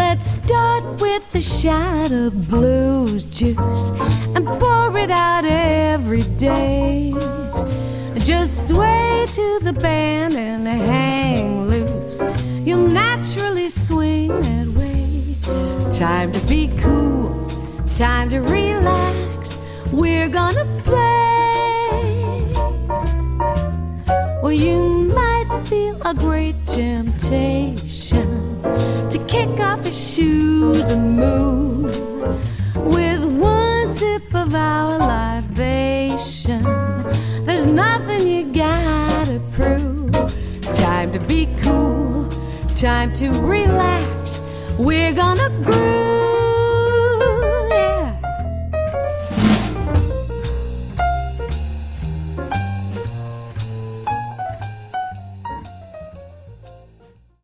Let's start with a shot of blues juice and pour it out every day. Just sway to the band and hang loose. You'll naturally swing that way. Time to be cool, time to relax. We're gonna play. Well, you might feel a great temptation to kick off his shoes and move with one sip of our libation. There's nothing you gotta prove. Time to be cool, time to relax. We're gonna groove.